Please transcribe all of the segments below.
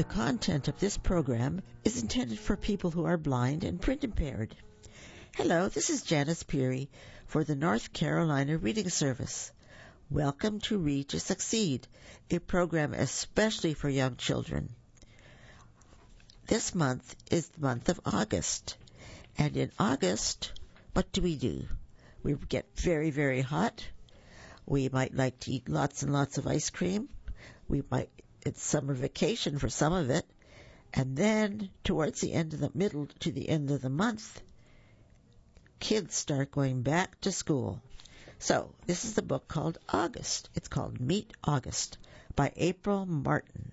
content of this program is intended for people who are blind and print impaired. Hello, this is Janice Peary for the North Carolina Reading Service. Welcome to Read to Succeed, a program especially for young children. This month is the month of August, and in August, what do? We get very, very hot. We might like to eat lots and lots of ice cream. It's summer vacation for some of it. And then towards the end of the month, kids start going back to school. So this is the book called August. It's called Meet August by April Martin.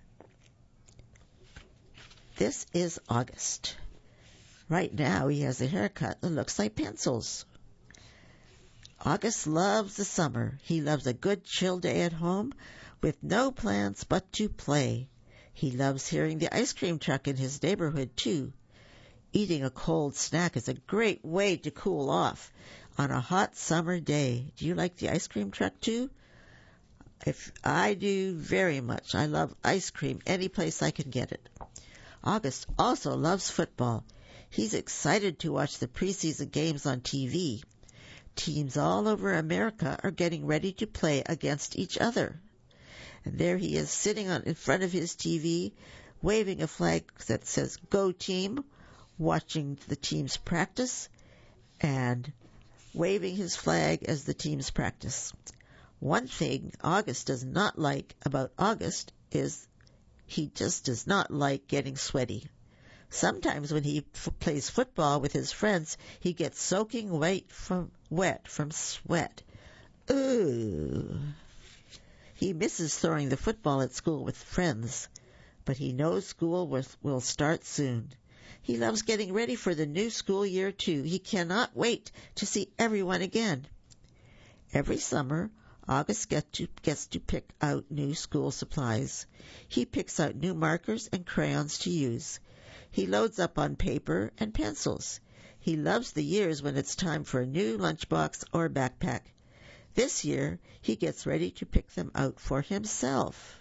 This is August. Right now he has a haircut that looks like pencils. August loves the summer. He loves a good chill day at home with no plans but to play. He loves hearing the ice cream truck in his neighborhood, too. Eating a cold snack is a great way to cool off on a hot summer day. Do you like the ice cream truck, too? If I do, very much. I love ice cream any place I can get it. August also loves football. He's excited to watch the preseason games on TV. Teams all over America are getting ready to play against each other. And there he is sitting in front of his TV, waving a flag that says, "Go Team," watching the teams practice, and waving his flag as the teams practice. One thing August does not like about August is he just does not like getting sweaty. Sometimes when he plays football with his friends, he gets soaking wet from sweat. Ooh. He misses throwing the football at school with friends, but he knows school will start soon. He loves getting ready for the new school year, too. He cannot wait to see everyone again. Every summer, August gets to pick out new school supplies. He picks out new markers and crayons to use. He loads up on paper and pencils. He loves the years when it's time for a new lunchbox or backpack. This year, he gets ready to pick them out for himself.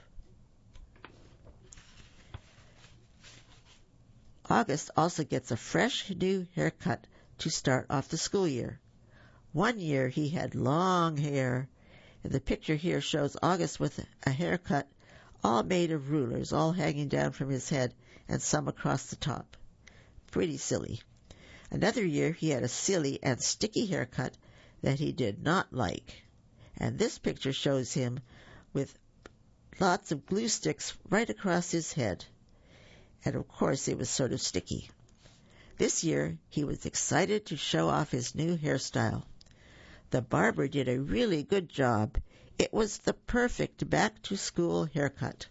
August also gets a fresh new haircut to start off the school year. One year he had long hair. The picture here shows August with a haircut all made of rulers, all hanging down from his head and some across the top. Pretty silly. Another year he had a silly and sticky haircut that he did not like. And this picture shows him with lots of glue sticks right across his head. And of course it was sort of sticky. This year he was excited to show off his new hairstyle. The barber did a really good job. It was the perfect back-to-school haircut.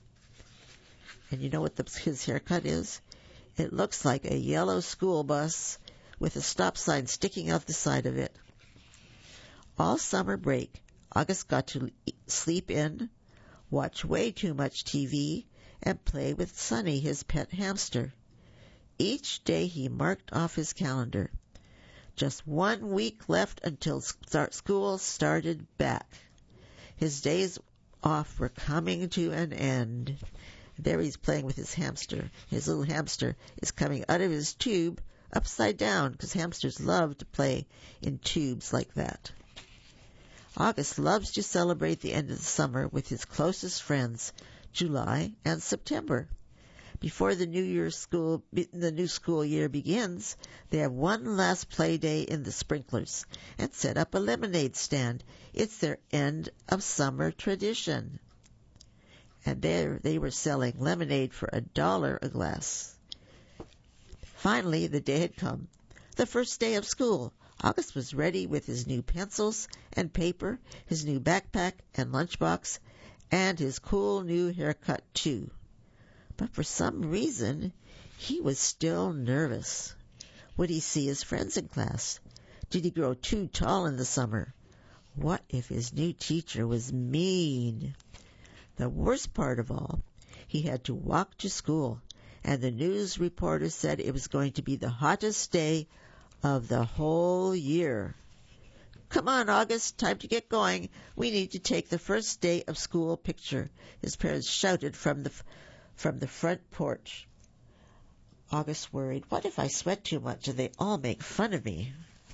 And you know what his haircut is? It looks like a yellow school bus with a stop sign sticking out the side of it. All summer break, August got to sleep in, watch way too much TV, and play with Sunny, his pet hamster. Each day he marked off his calendar. Just 1 week left until school started back. His days off were coming to an end. There he's playing with his hamster. His little hamster is coming out of his tube upside down because hamsters love to play in tubes like that. August loves to celebrate the end of the summer with his closest friends, July and September. Before the new school year begins, they have one last play day in the sprinklers and set up a lemonade stand. It's their end of summer tradition. And there they were selling lemonade for $1 a glass. Finally, the day had come, the first day of school. August was ready with his new pencils and paper, his new backpack and lunchbox, and his cool new haircut, too. But for some reason, he was still nervous. Would he see his friends in class? Did he grow too tall in the summer? What if his new teacher was mean? The worst part of all, he had to walk to school, and the news reporter said it was going to be the hottest day of the whole year. "Come on, August, time to get going. We need to take the first day of school picture," his parents shouted from the from the front porch. August worried, what if I sweat too much and they all make fun of me?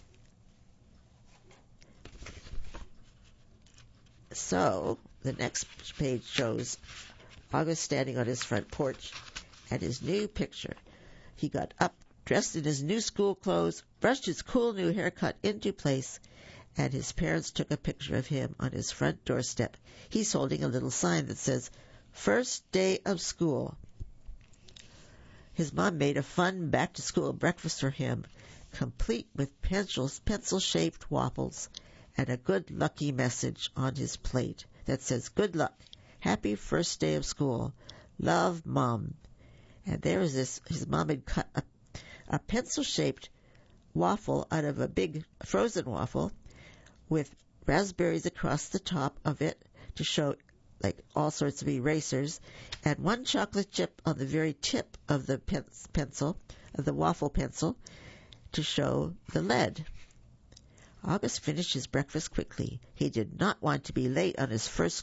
So, the next page shows August standing on his front porch and his new picture. He got up, dressed in his new school clothes, brushed his cool new haircut into place, and his parents took a picture of him on his front doorstep. He's holding a little sign that says, First Day of School. His mom made a fun back-to-school breakfast for him, complete with pencil-shaped waffles and a good lucky message on his plate that says, Good luck, happy first day of school, love, Mom. And there is this, his mom had cut a pencil-shaped waffle out of a big frozen waffle with raspberries across the top of it to show like all sorts of erasers, and one chocolate chip on the very tip of the pencil, of the waffle pencil, to show the lead. August finished his breakfast quickly. He did not want to be late on his first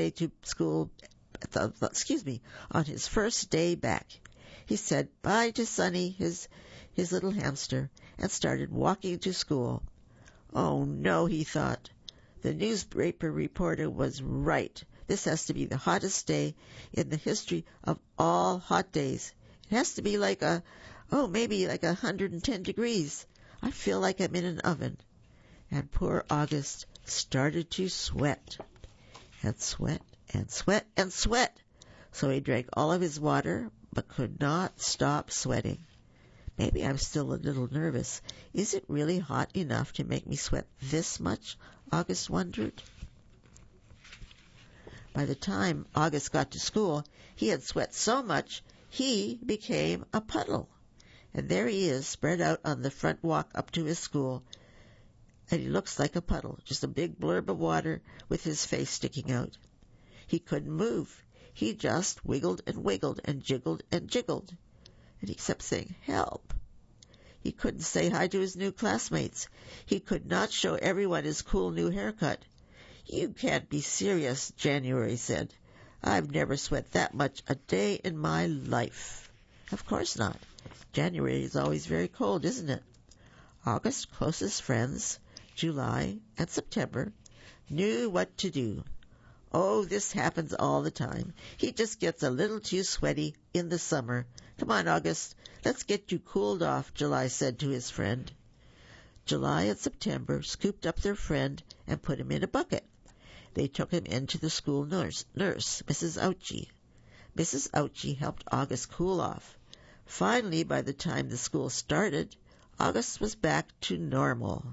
on his first day back. He said bye to Sonny, his little hamster, and started walking to school. Oh no, he thought. The newspaper reporter was right. This has to be the hottest day in the history of all hot days. It has to be maybe like 110 degrees. I feel like I'm in an oven. And poor August started to sweat. And sweat and sweat and sweat. So he drank all of his water, but could not stop sweating. Maybe I'm still a little nervous. Is it really hot enough to make me sweat this much? August wondered. By the time August got to school, he had sweat so much he became a puddle. And there he is, spread out on the front walk up to his school, and he looks like a puddle, just a big blurb of water with his face sticking out. He couldn't move. He just wiggled and jiggled and jiggled. And he kept saying, help. He couldn't say hi to his new classmates. He could not show everyone his cool new haircut. You can't be serious, January said. I've never sweat that much a day in my life. Of course not. January is always very cold, isn't it? August's closest friends, July and September, knew what to do. Oh, this happens all the time. He just gets a little too sweaty in the summer. Come on, August, let's get you cooled off, July said to his friend. July and September scooped up their friend and put him in a bucket. They took him in to the school nurse, Mrs. Ouchie. Mrs. Ouchie helped August cool off. Finally, by the time the school started, August was back to normal.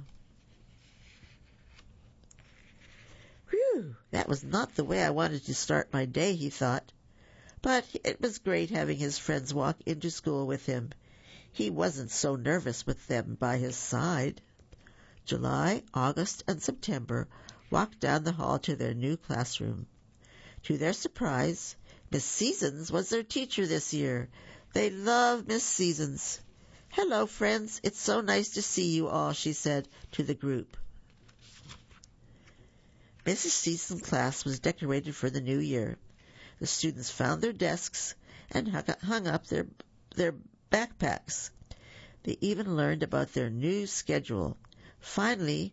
Whew, that was not the way I wanted to start my day, he thought. But it was great having his friends walk into school with him. He wasn't so nervous with them by his side. July, August, and September walked down the hall to their new classroom. To their surprise, Miss Seasons was their teacher this year. They loved Miss Seasons. Hello, friends. It's so nice to see you all, she said to the group. Mrs. Seasons' class was decorated for the new year. The students found their desks and hung up their backpacks. They even learned about their new schedule. They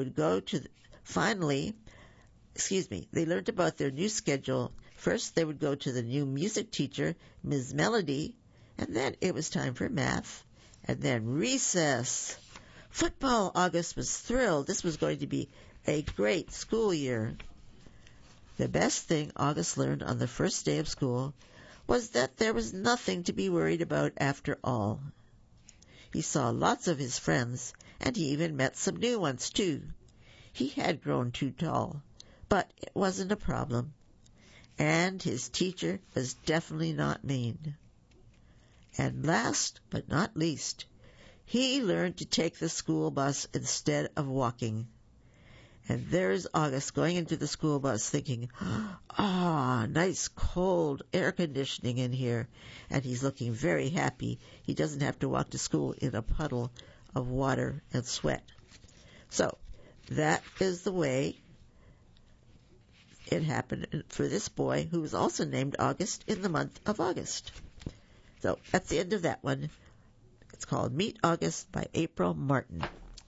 learned about their new schedule. First, they would go to the new music teacher, Ms. Melody, and then it was time for math, and then recess. Football, August was thrilled. This was going to be a great school year. The best thing August learned on the first day of school was that there was nothing to be worried about after all. He saw lots of his friends, and he even met some new ones too. He had grown too tall, but it wasn't a problem. And his teacher was definitely not mean. And last but not least, he learned to take the school bus instead of walking. And there's August going into the school bus thinking, nice cold air conditioning in here. And he's looking very happy. He doesn't have to walk to school in a puddle of water and sweat. So that is the way it happened for this boy who was also named August in the month of August. So that's the end of that one. It's called Meet August by April Martin.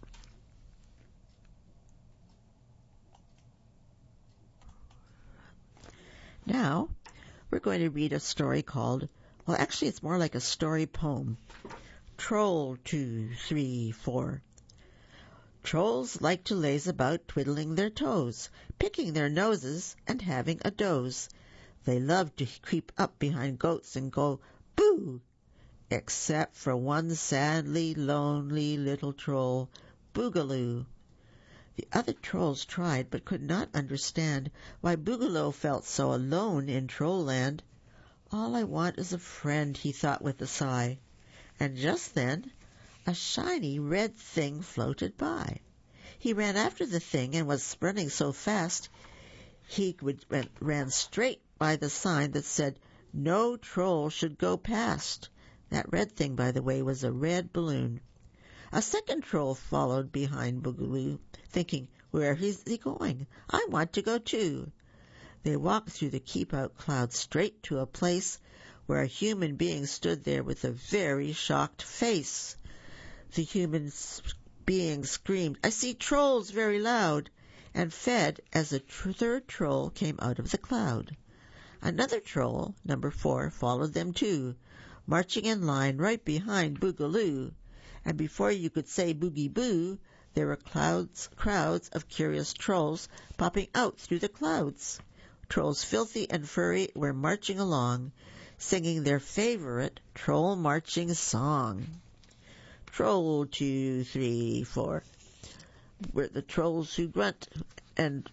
Now, we're going to read a story called, well, actually it's more like a story poem. Troll 2, 3, 4. Trolls like to laze about twiddling their toes, picking their noses, and having a doze. They love to creep up behind goats and go, boo! Except for one sadly lonely little troll, Boogaloo. The other trolls tried, but could not understand why Boogaloo felt so alone in Trollland. All I want is a friend, he thought with a sigh. And just then, a shiny red thing floated by. He ran after the thing and was running so fast he ran straight by the sign that said, "No troll should go past." That red thing, by the way, was a red balloon. A second troll followed behind Boogaloo, thinking, "Where is he going? I want to go too." They walked through the keep-out clouds straight to a place where a human being stood there with a very shocked face. The human being screamed, "I see trolls," very loud, and fed as a third troll came out of the cloud. Another troll, number 4, followed them too, marching in line right behind Boogaloo. And before you could say boogie boo, there were crowds of curious trolls popping out through the clouds. Trolls filthy and furry were marching along, singing their favorite troll marching song. Troll 2, 3, 4. We're the trolls who grunt and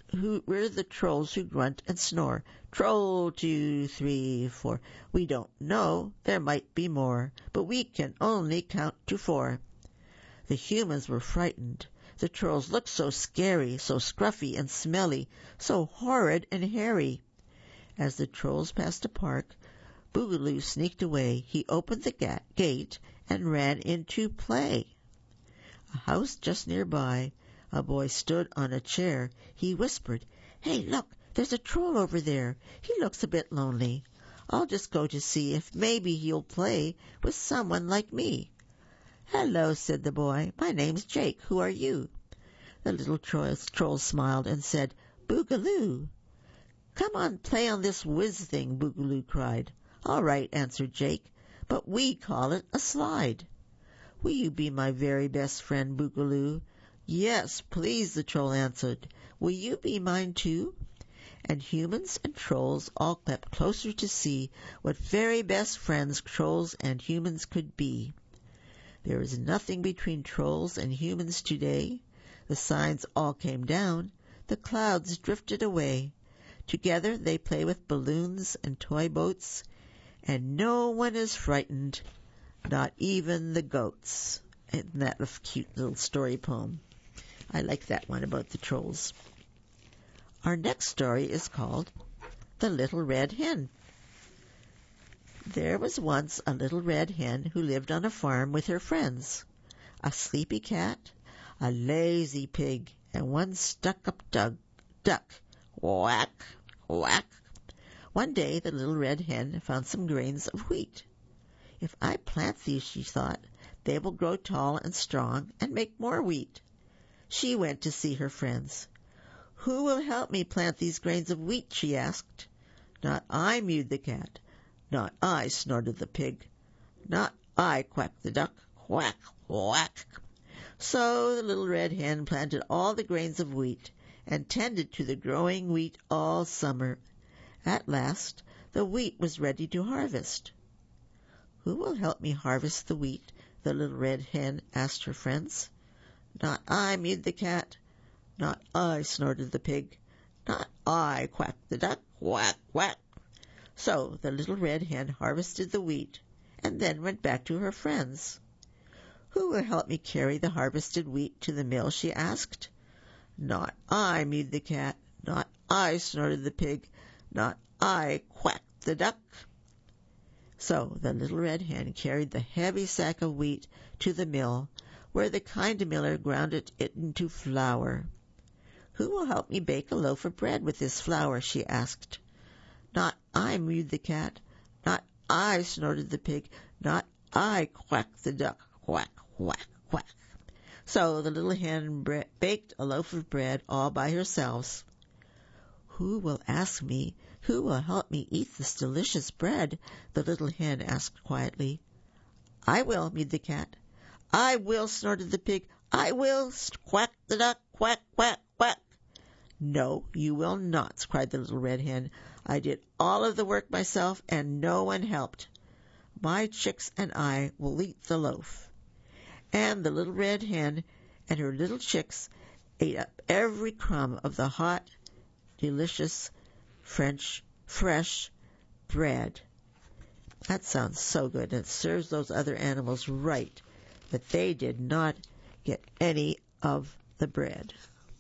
snore. Troll 2, 3, 4. We don't know, there might be more, but we can only count to 4. The humans were frightened. The trolls looked so scary, so scruffy and smelly, so horrid and hairy. As the trolls passed a park, Boogaloo sneaked away. He opened the gate and ran in to play. A house just nearby, a boy stood on a chair. He whispered, "Hey, look, there's a troll over there. He looks a bit lonely. I'll just go to see if maybe he'll play with someone like me." "Hello," said the boy. "My name's Jake. Who are you?" The little troll smiled and said, "Boogaloo." "Come on, play on this whiz thing," Boogaloo cried. "All right," answered Jake, "but we call it a slide." "Will you be my very best friend, Boogaloo?" "Yes, please," the troll answered. "Will you be mine too?" And humans and trolls all crept closer to see what very best friends trolls and humans could be. There is nothing between trolls and humans today. The signs all came down. The clouds drifted away. Together they play with balloons and toy boats, and no one is frightened, not even the goats. Isn't that a cute little story poem? I like that one about the trolls. Our next story is called The Little Red Hen. There was once a little red hen who lived on a farm with her friends, a sleepy cat, a lazy pig, and one stuck-up duck. Quack, quack. One day the little red hen found some grains of wheat. "If I plant these," she thought, "they will grow tall and strong and make more wheat." She went to see her friends. "Who will help me plant these grains of wheat?" she asked. "Not I," mewed the cat. "Not I," snorted the pig. "Not I," quacked the duck. Quack, quack. So the little red hen planted all the grains of wheat and tended to the growing wheat all summer. At last the wheat was ready to harvest. "Who will help me harvest the wheat?" the little red hen asked her friends. "Not I," mewed the cat. "Not I," snorted the pig. "Not I," quacked the duck. Quack, quack. So the little red hen harvested the wheat, and then went back to her friends. "Who will help me carry the harvested wheat to the mill?" she asked. "Not I," mewed the cat. "Not I," snorted the pig. "Not I," quacked the duck. So the little red hen carried the heavy sack of wheat to the mill, where the kind miller ground it into flour. "Who will help me bake a loaf of bread with this flour?" she asked. "Not I," mewed the cat. "Not I," snorted the pig. "Not I," quacked the duck. Quack, quack, quack. So the little hen baked a loaf of bread all by herself. "Who will help me eat this delicious bread?" the little hen asked quietly. "I will," mewed the cat. "I will," snorted the pig. "I will," quacked the duck. Quack, quack, quack. "No, you will not," cried the little red hen. "I did all of the work myself, and no one helped. My chicks and I will eat the loaf." And the little red hen and her little chicks ate up every crumb of the hot, delicious, fresh bread. That sounds so good. It serves those other animals right, but they did not get any of the bread.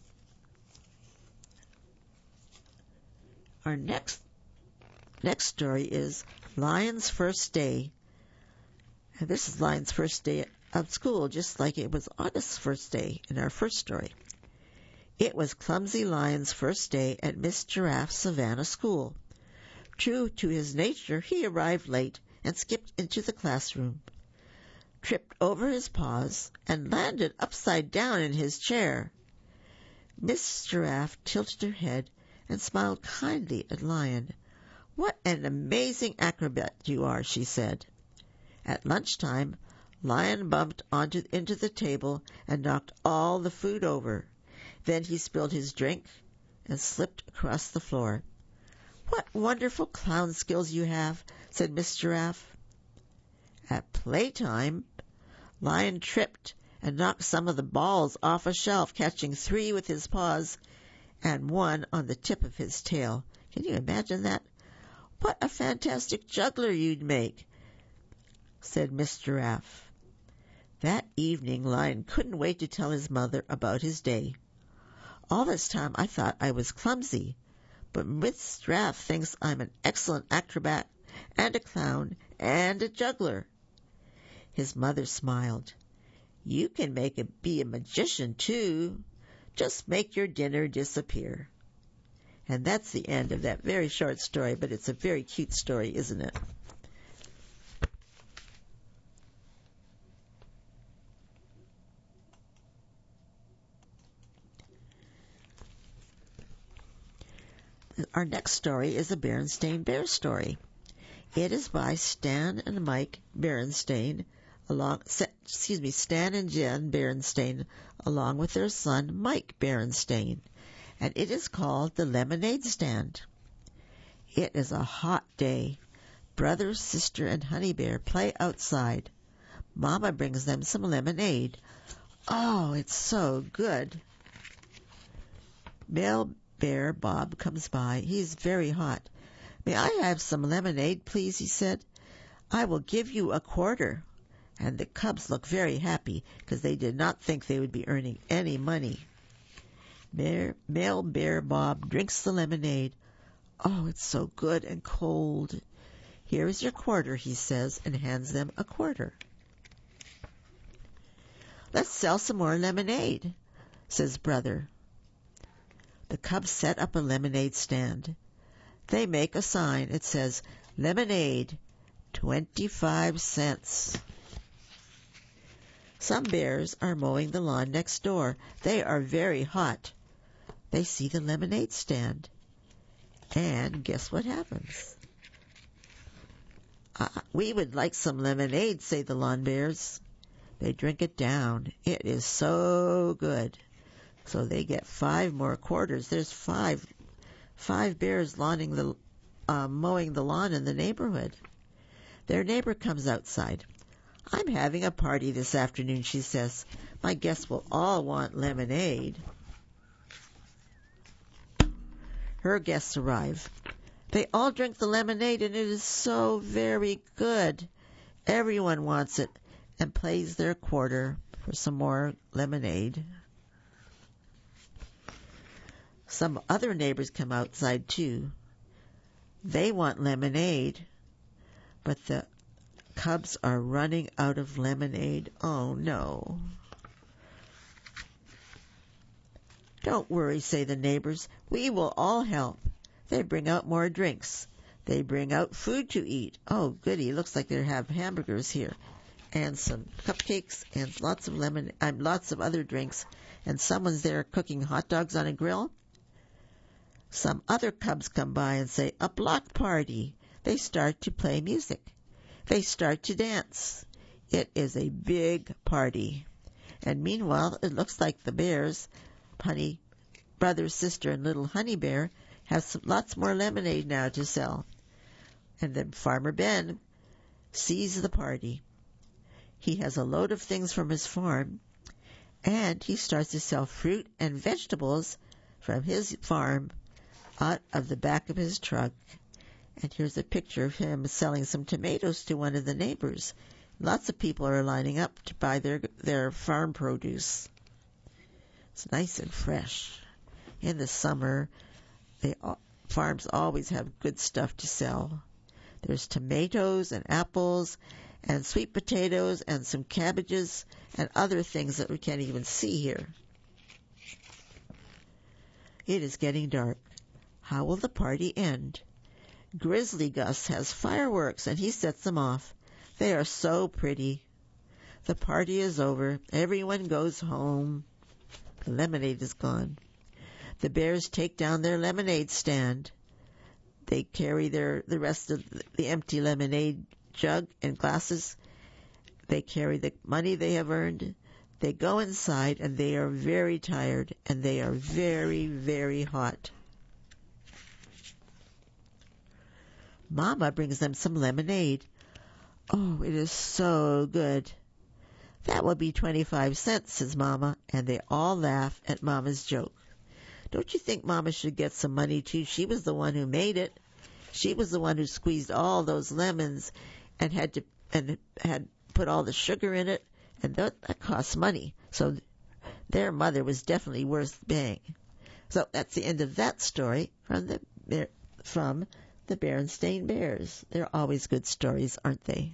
Our next story is Lion's First Day. And this is Lion's first day of school, just like it was August's first day in our first story. It was Clumsy Lion's first day at Miss Giraffe's Savannah School. True to his nature, he arrived late and skipped into the classroom, tripped over his paws, and landed upside down in his chair. Miss Giraffe tilted her head and smiled kindly at Lion. "What an amazing acrobat you are," she said. At lunchtime, Lion bumped into the table and knocked all the food over. Then he spilled his drink and slipped across the floor. "What wonderful clown skills you have," said Miss Giraffe. At playtime, Lion tripped and knocked some of the balls off a shelf, catching 3 with his paws and 1 on the tip of his tail. Can you imagine that? "What a fantastic juggler you'd make," said Miss Giraffe. That evening, Lion couldn't wait to tell his mother about his day. "All this time I thought I was clumsy, but Miss Giraffe thinks I'm an excellent acrobat and a clown and a juggler." His mother smiled. "You can be a magician, too. Just make your dinner disappear." And that's the end of that very short story, but it's a very cute story, isn't it? Our next story is a Berenstain Bears story. It is by Stan and Mike Berenstain, Stan and Jen Berenstain, along with their son Mike Berenstain, and it is called The Lemonade Stand. It is a hot day. Brother, sister, and Honey Bear play outside. Mama brings them some lemonade. Oh, it's so good. Male Bear Bob comes by. He's very hot. "May I have some lemonade, please?" he said. "I will give you a quarter." And the cubs look very happy because they did not think they would be earning any money. Male Bear Bob drinks the lemonade. Oh, it's so good and cold. "Here is your quarter," he says, and hands them a quarter. "Let's sell some more lemonade," says Brother. The cubs set up a lemonade stand. They make a sign. It says, "Lemonade, 25 cents." Some bears are mowing the lawn next door. They are very hot. They see the lemonade stand. And guess what happens? "We would like some lemonade," say the lawn bears. They drink it down. It is so good. So they get 5 more quarters. There's five bears mowing the lawn in the neighborhood. Their neighbor comes outside. "I'm having a party this afternoon," she says. "My guests will all want lemonade." Her guests arrive. They all drink the lemonade, and it is so very good. Everyone wants it and pays their quarter for some more lemonade. Some other neighbors come outside too. They want lemonade, but the cubs are running out of lemonade. Oh no. "Don't worry," say the neighbors. "We will all help." They bring out more drinks. They bring out food to eat. Oh, goody, looks like they have hamburgers here, and some cupcakes, and lots of lots of other drinks, and someone's there cooking hot dogs on a grill. Some other cubs come by and say, "A block party." They start to play music. They start to dance. It is a big party. And meanwhile, it looks like the bears, Honey, brother, sister, and little Honey Bear, have lots more lemonade now to sell. And then Farmer Ben sees the party. He has a load of things from his farm, and he starts to sell fruit and vegetables from his farm out of the back of his truck. And here's a picture of him selling some tomatoes to one of the neighbors. Lots of people are lining up to buy their farm produce. It's nice and fresh. In the summer, farms always have good stuff to sell. There's tomatoes and apples and sweet potatoes and some cabbages and other things that we can't even see here. It is getting dark. How will the party end? Grizzly Gus has fireworks, and he sets them off. They are so pretty. The party is over. Everyone goes home. The lemonade is gone. The bears take down their lemonade stand. They carry the rest of the empty lemonade jug and glasses. They carry the money they have earned. They go inside, and they are very tired, and they are very, very hot. Mama brings them some lemonade. Oh, it is so good. "That will be 25 cents, says Mama, and they all laugh at Mama's joke. Don't you think Mama should get some money too? She was the one who made it. She was the one who squeezed all those lemons and had put all the sugar in it, and that costs money. So their mother was definitely worth paying." So that's the end of that story from the Berenstain Bears. They're always good stories, aren't they?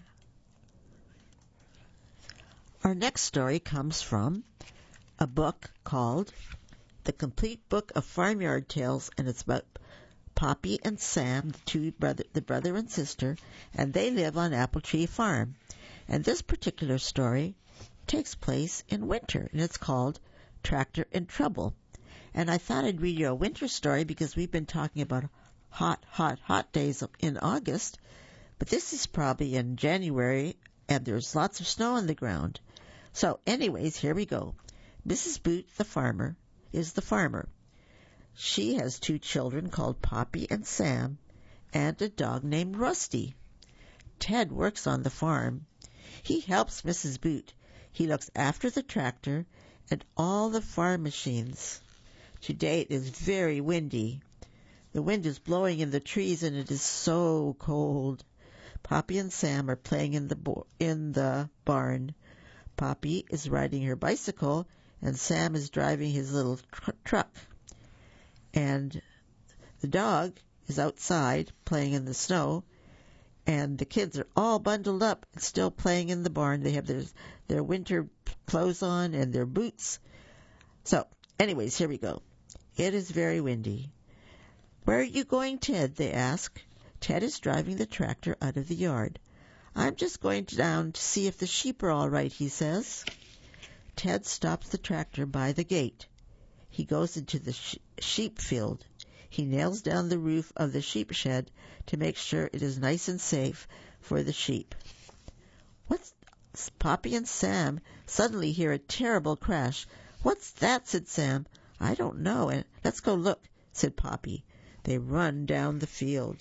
Our next story comes from a book called The Complete Book of Farmyard Tales, and it's about Poppy and Sam, the brother and sister, and they live on Apple Tree Farm. And this particular story takes place in winter, and it's called Tractor in Trouble. And I thought I'd read you a winter story because we've been talking about hot, hot, hot days in August, but this is probably in January, and there's lots of snow on the ground. So anyways, here we go. Mrs. Boot, the farmer, is the farmer. She has 2 children called Poppy and Sam, and a dog named Rusty. Ted works on the farm. He helps Mrs. Boot. He looks after the tractor and all the farm machines. Today it is very windy. The wind is blowing in the trees, and it is so cold. Poppy and Sam are playing in the barn. Poppy is riding her bicycle, and Sam is driving his little truck. And the dog is outside playing in the snow, and the kids are all bundled up and still playing in the barn. They have their winter clothes on and their boots. So, anyways, here we go. It is very windy. "Where are you going, Ted?" they ask. Ted is driving the tractor out of the yard. "I'm just going down to see if the sheep are all right," he says. Ted stops the tractor by the gate. He goes into the sheep field. He nails down the roof of the sheep shed to make sure it is nice and safe for the sheep. Poppy and Sam suddenly hear a terrible crash. "What's that?" said Sam. "I don't know. And let's go look," said Poppy. They run down the field.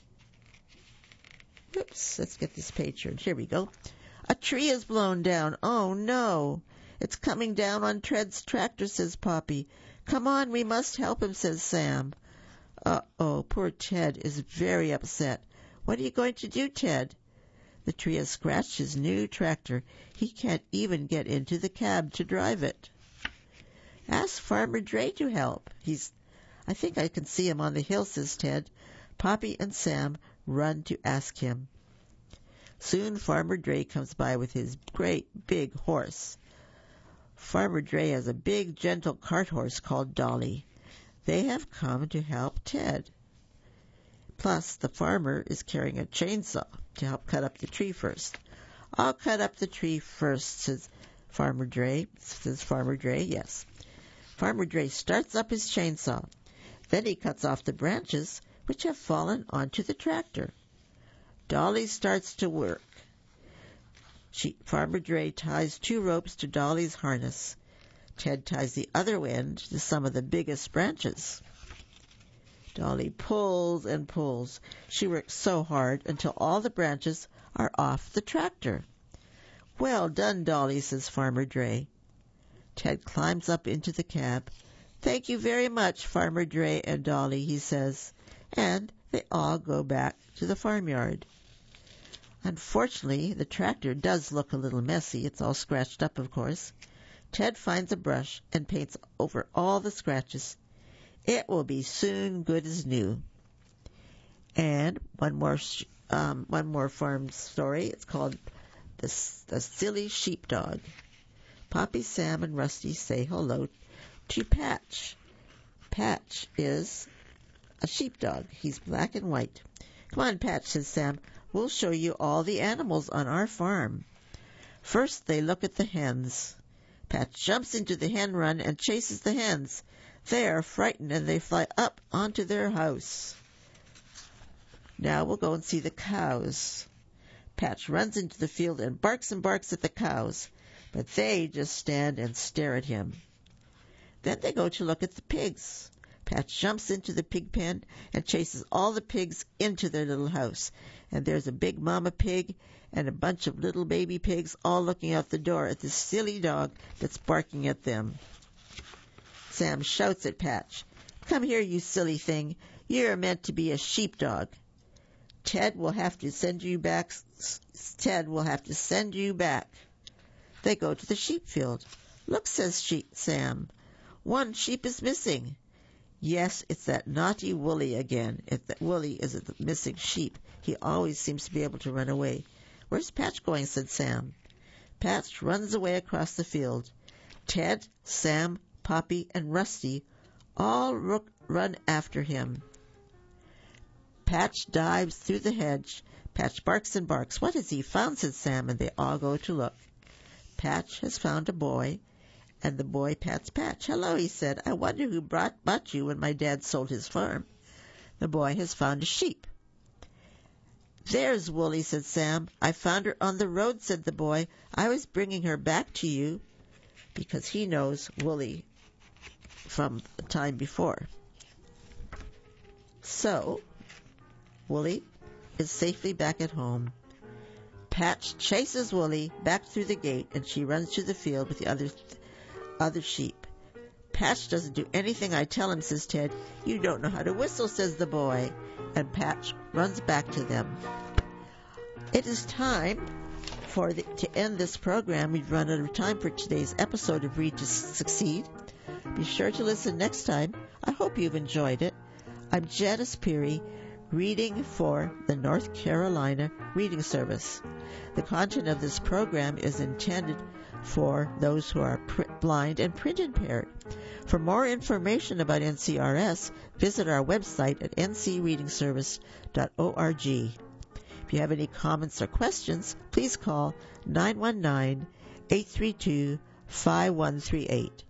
Whoops, let's get this page turned. Here we go. "A tree is blown down. Oh, no. It's coming down on Ted's tractor," says Poppy. "Come on, we must help him," says Sam. Uh-oh, poor Ted is very upset. "What are you going to do, Ted?" The tree has scratched his new tractor. He can't even get into the cab to drive it. "Ask Farmer Dre to help. I think I can see him on the hill," says Ted. Poppy and Sam run to ask him. Soon Farmer Dre comes by with his great big horse. Farmer Dre has a big, gentle cart horse called Dolly. They have come to help Ted. Plus, the farmer is carrying a chainsaw to help cut up the tree first. I'll cut up the tree first, says Farmer Dre. Yes. Farmer Dre starts up his chainsaw. Then he cuts off the branches which have fallen onto the tractor. Dolly starts to work. Farmer Dre ties 2 ropes to Dolly's harness. Ted ties the other end to some of the biggest branches. Dolly pulls and pulls. She works so hard until all the branches are off the tractor. Well done, Dolly, says Farmer Dre. Ted climbs up into the cab. Thank you very much, Farmer Dre and Dolly, he says, and they all go back to the farmyard. Unfortunately, the tractor does look a little messy. It's all scratched up, of course. Ted finds a brush and paints over all the scratches. It will be soon good as new. And one more farm story. It's called The Silly Sheepdog. Poppy, Sam, and Rusty say hello to Patch. Patch is a sheepdog. He's black and white. Come on, Patch, says Sam. We'll show you all the animals on our farm. First, they look at the hens. Patch jumps into the hen run and chases the hens. They are frightened and they fly up onto their house. Now we'll go and see the cows. Patch runs into the field and barks at the cows, but they just stand and stare at him. Then they go to look at the pigs. Patch jumps into the pig pen and chases all the pigs into their little house. And there's a big mama pig and a bunch of little baby pigs all looking out the door at this silly dog that's barking at them. Sam shouts at Patch, "Come here, you silly thing. You're meant to be a sheepdog. Ted will have to send you back. They go to the sheep field. Look, says Sam. One sheep is missing. Yes, it's that naughty Wooly again. If that Wooly is a missing sheep, he always seems to be able to run away. Where's Patch going? Said Sam. Patch runs away across the field. Ted, Sam, Poppy, and Rusty all run after him. Patch dives through the hedge. Patch barks and barks. What has he found? Said Sam, and they all go to look. Patch has found a boy, and the boy pats Patch. Hello, he said. I wonder who bought you when my dad sold his farm. The boy has found a sheep. There's Wooly, said Sam. I found her on the road, said the boy. I was bringing her back to you, because he knows Wooly from the time before. So, Wooly is safely back at home. Patch chases Wooly back through the gate, and she runs to the field with the other sheep. Patch doesn't do anything I tell him, says Ted. You don't know how to whistle, says the boy. And Patch runs back to them. It is time to end this program. We've run out of time for today's episode of Read to Succeed. Be sure to listen next time. I hope you've enjoyed it. I'm Janice Peary, reading for the North Carolina Reading Service. The content of this program is intended for those who are blind and print impaired. For more information about NCRS, visit our website at ncreadingservice.org. If you have any comments or questions, please call 919-832-5138.